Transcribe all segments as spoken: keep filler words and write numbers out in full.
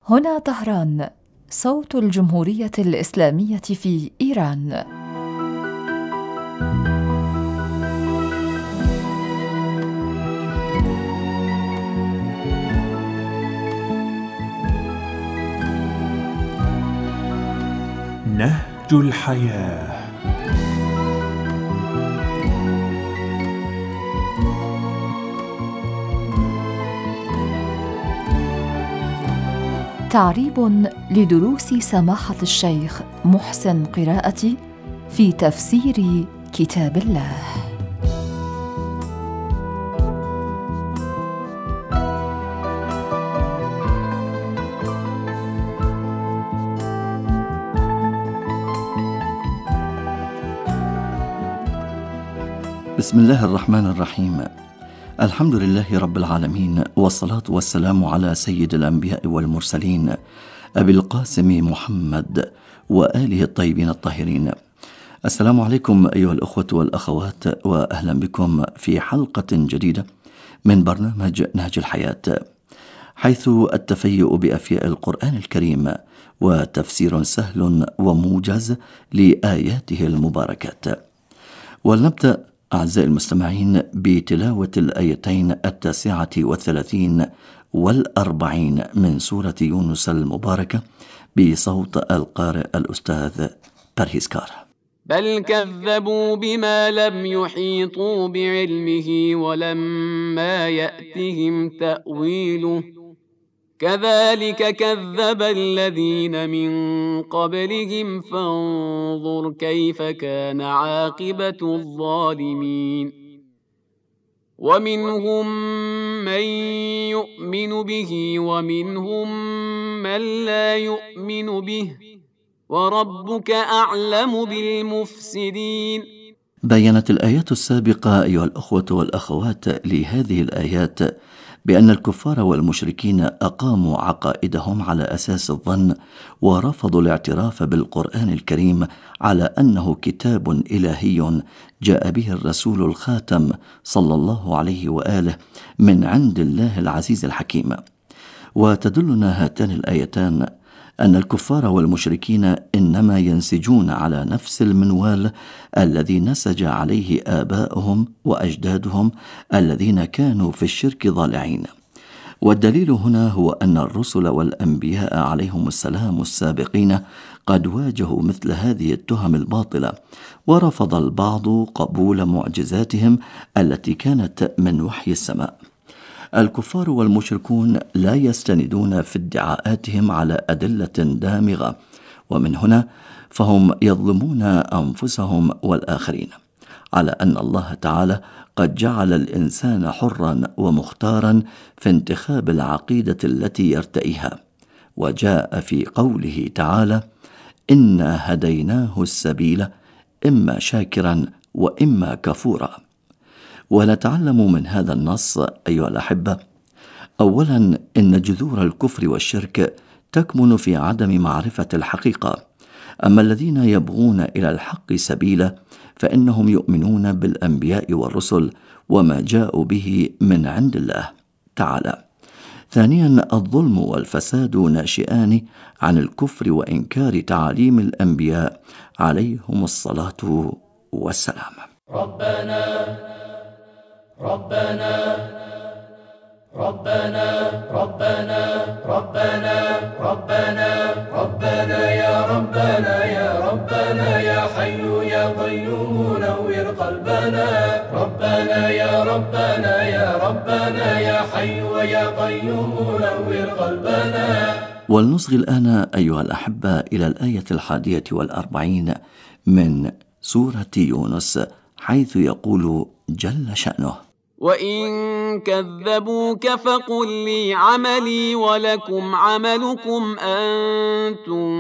هنا طهران، صوت الجمهورية الإسلامية في إيران. نهج الحياة. تعريب لدروس سماحة الشيخ محسن قراءتي في تفسير كتاب الله. بسم الله الرحمن الرحيم. الحمد لله رب العالمين، والصلاة والسلام على سيد الأنبياء والمرسلين أبي القاسم محمد وآله الطيبين الطاهرين. السلام عليكم أيها الأخوة والأخوات، وأهلا بكم في حلقة جديدة من برنامج نهج الحياة، حيث التفيؤ بأفياء القرآن الكريم وتفسير سهل وموجز لآياته المباركات. ولنبدأ أعزائي المستمعين بتلاوة الآيتين التاسعة والثلاثين والأربعين من سورة يونس المباركة بصوت القارئ الأستاذ برهيسكار. بل كذبوا بما لم يحيطوا بعلمه ولما يأتهم تأويله كذلك كذب الذين من قبلهم فانظر كيف كان عاقبة الظالمين. ومنهم من يؤمن به ومنهم من لا يؤمن به وربك أعلم بالمفسدين. بيّنت الآيات السابقة أيها الأخوة والأخوات لهذه الآيات بأن الكفار والمشركين أقاموا عقائدهم على أساس الظن، ورفضوا الاعتراف بالقرآن الكريم على أنه كتاب إلهي جاء به الرسول الخاتم صلى الله عليه وآله من عند الله العزيز الحكيم. وتدلنا هاتان الآيتان أن الكفار والمشركين إنما ينسجون على نفس المنوال الذي نسج عليه آباؤهم وأجدادهم الذين كانوا في الشرك ضالعين. والدليل هنا هو أن الرسل والأنبياء عليهم السلام السابقين قد واجهوا مثل هذه التهم الباطلة، ورفض البعض قبول معجزاتهم التي كانت من وحي السماء. الكفار والمشركون لا يستندون في ادعاءاتهم على أدلة دامغة، ومن هنا فهم يظلمون أنفسهم والآخرين، على أن الله تعالى قد جعل الإنسان حرا ومختارا في انتخاب العقيدة التي يرتئيها. وجاء في قوله تعالى: إنا هديناه السبيل إما شاكرا وإما كفورا. ونتعلم من هذا النص أيها الأحبة: أولا، إن جذور الكفر والشرك تكمن في عدم معرفة الحقيقة، أما الذين يبغون إلى الحق سبيلا فإنهم يؤمنون بالأنبياء والرسل وما جاءوا به من عند الله تعالى. ثانيا، الظلم والفساد ناشئان عن الكفر وإنكار تعاليم الأنبياء عليهم الصلاة والسلام. ربنا ربنا ربنا ربنا ربنا ربنا ربنا يا ربنا يا ربنا يا حي يا قيوم نور قلبنا. ربنا يا ربنا يا ربنا يا حي يا قيوم نور قلبنا. ولنصغي الآن أيها الأحبة إلى الآية الحادية والأربعين من سورة يونس، حيث يقول جل شأنه: وإن كذبوك فقل لي عملي ولكم عملكم أنتم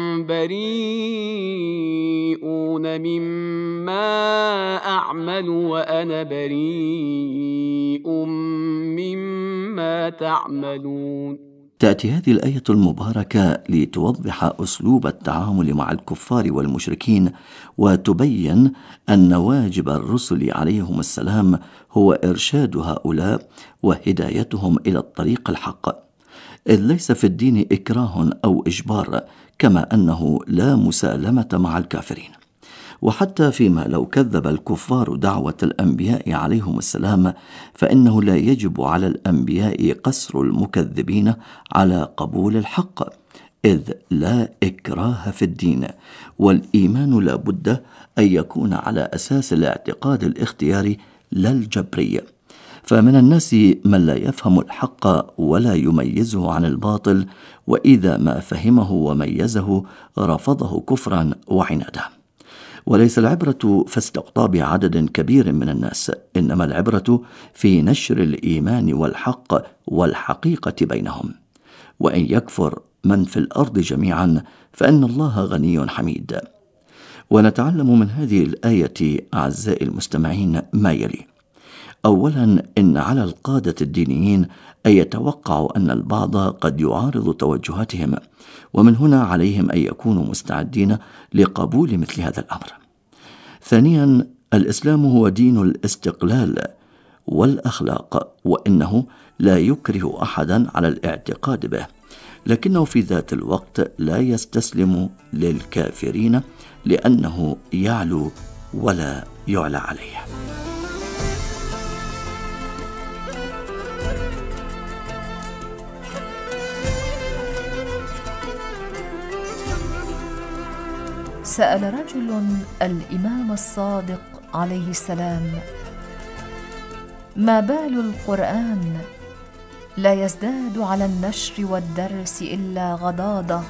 بريئون مما أعمل وأنا بريء مما تعملون. تأتي هذه الآية المباركة لتوضح أسلوب التعامل مع الكفار والمشركين، وتبين أن واجب الرسل عليهم السلام هو إرشاد هؤلاء وهدايتهم إلى الطريق الحق. إذ ليس في الدين إكراه أو إجبار، كما أنه لا مسالمة مع الكافرين. وحتى فيما لو كذب الكفار دعوة الأنبياء عليهم السلام، فإنه لا يجب على الأنبياء قسر المكذبين على قبول الحق، إذ لا إكراه في الدين، والإيمان لا بد أن يكون على أساس الاعتقاد الاختياري لا الجبري. فمن الناس من لا يفهم الحق ولا يميزه عن الباطل، وإذا ما فهمه وميزه رفضه كفرا وعنادا. وليس العبرة في استقطاب عدد كبير من الناس، إنما العبرة في نشر الإيمان والحق والحقيقة بينهم. وإن يكفر من في الأرض جميعا فإن الله غني حميد. ونتعلم من هذه الآية أعزائي المستمعين ما يلي: أولا، إن على القادة الدينيين أن يتوقعوا أن البعض قد يعارض توجهاتهم، ومن هنا عليهم أن يكونوا مستعدين لقبول مثل هذا الأمر. ثانيا، الإسلام هو دين الاستقلال والأخلاق، وإنه لا يكره أحدا على الاعتقاد به، لكنه في ذات الوقت لا يستسلم للكافرين لأنه يعلو ولا يعلى عليه. سأل رجل الإمام الصادق عليه السلام: ما بال القرآن لا يزداد على النشر والدرس إلا غضاضة؟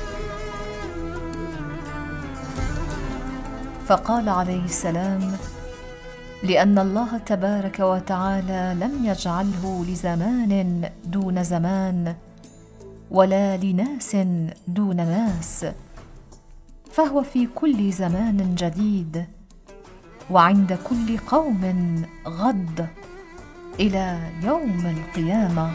فقال عليه السلام: لأن الله تبارك وتعالى لم يجعله لزمان دون زمان، ولا لناس دون ناس، فهو في كل زمان جديد، وعند كل قوم غد، إلى يوم القيامة.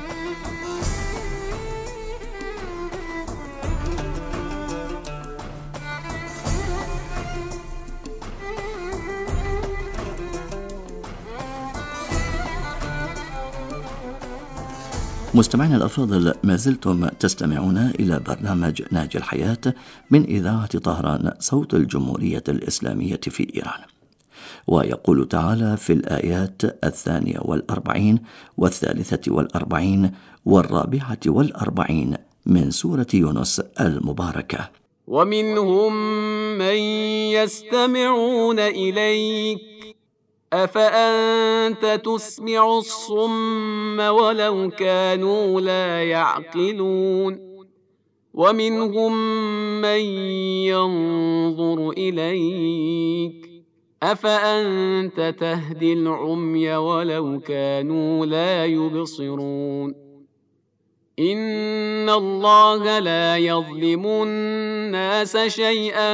مستمعينا الأفاضل، ما زلتم تستمعون إلى برنامج ناجي الحياة من إذاعة طهران، صوت الجمهورية الإسلامية في إيران. ويقول تعالى في الآيات الثانية والأربعين والثالثة والأربعين والرابعة والأربعين من سورة يونس المباركة: ومنهم من يستمعون إليك أفأنت تسمع الصم ولو كانوا لا يعقلون ومنهم من ينظر إليك أفأنت تهدي العمي ولو كانوا لا يبصرون إن الله لا يظلم الناس شيئا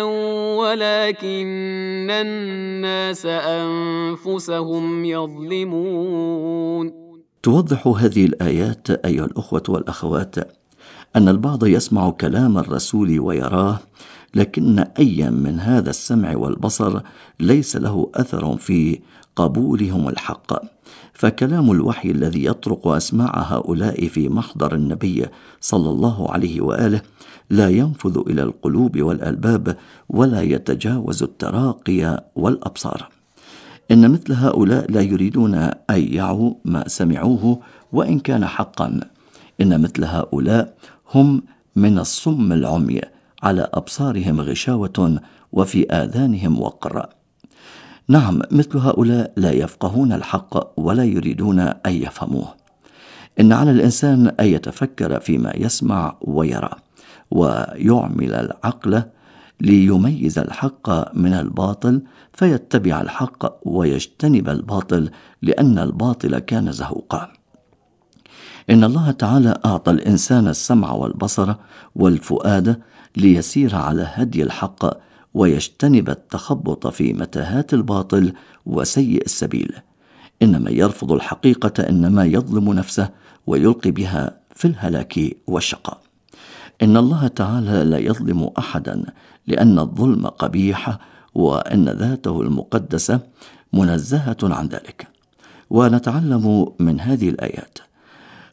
ولكن الناس أنفسهم يظلمون. توضح هذه الآيات أيها الأخوة والأخوات أن البعض يسمع كلام الرسول ويراه، لكن أي من هذا السمع والبصر ليس له أثر في قبولهم الحق. فكلام الوحي الذي يطرق أسماع هؤلاء في محضر النبي صلى الله عليه وآله لا ينفذ إلى القلوب والألباب ولا يتجاوز التراقي والأبصار. إن مثل هؤلاء لا يريدون أن يعوا ما سمعوه وإن كان حقا. إن مثل هؤلاء هم من الصم العمي، على أبصارهم غشاوة وفي آذانهم وقر. نعم، مثل هؤلاء لا يفقهون الحق ولا يريدون أن يفهموه. إن على الإنسان أن يتفكر فيما يسمع ويرى، ويعمل العقل ليميز الحق من الباطل، فيتبع الحق ويجتنب الباطل، لأن الباطل كان زهوقا. إن الله تعالى أعطى الإنسان السمع والبصر والفؤاد ليسير على هدي الحق ويجتنب التخبط في متاهات الباطل وسيء السبيل. إن من يرفض الحقيقة إنما يظلم نفسه ويلقي بها في الهلاك والشقاء. إن الله تعالى لا يظلم أحدا، لأن الظلم قبيح، وإن ذاته المقدسة منزهة عن ذلك. ونتعلم من هذه الآيات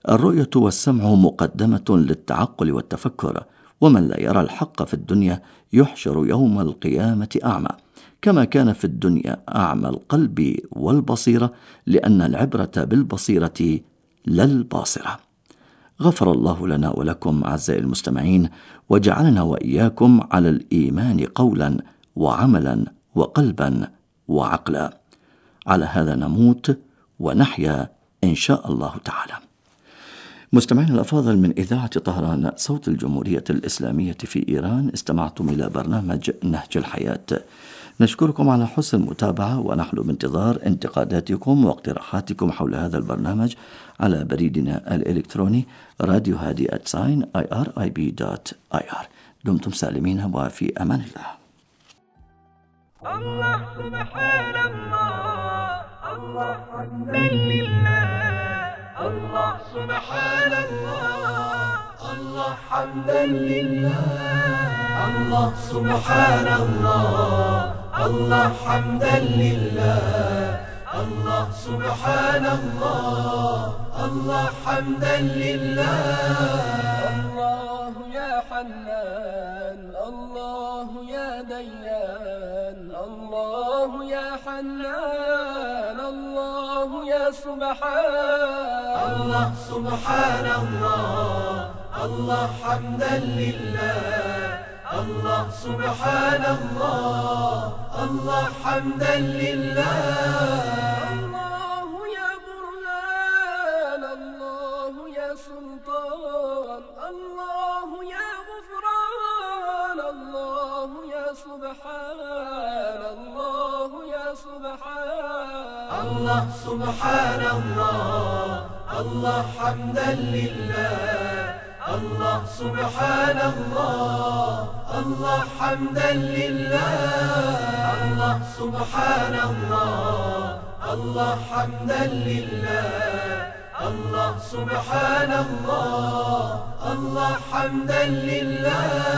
الرؤية والسمع مقدمة للتعقل والتفكر، ومن لا يرى الحق في الدنيا يحشر يوم القيامة أعمى، كما كان في الدنيا أعمى القلب والبصيرة، لأن العبرة بالبصيرة لا الباصرة. غفر الله لنا ولكم أعزائي المستمعين، وجعلنا وإياكم على الإيمان قولا وعملا وقلبا وعقلا. على هذا نموت ونحيا إن شاء الله تعالى. مستمعين الأفاضل، من إذاعة طهران صوت الجمهورية الإسلامية في إيران، استمعتم إلى برنامج نهج الحياة. نشكركم على حسن المتابعة، ونحن بانتظار انتقاداتكم واقتراحاتكم حول هذا البرنامج على بريدنا الإلكتروني راديو هادي آت ساين آي آر آي بي دوت آي آر. دمتم سالمين وفي أمان الله. الله سبحان الله، الله حمدا لله، الله سبحان الله، الله حمدا لله، الله سبحان الله، الله حمدا لله، الله سبحان الله، الله حمدا لله. الله يا حنان، الله يا ديان، الله يا حنان، الله يا سبحان، الله سبحان الله، الله حمدا لله، الله سبحان الله، الله حمدا لله. الله يا برهان، الله يا سلطان، الله يا غفران، الله يا سبحان، الله يا سبحان، الله سبحان الله، الله حمدا لله، الله سبحان الله، الله حمدا لله، الله سبحان الله، الله حمدا لله، الله سبحان الله، الله حمدا لله.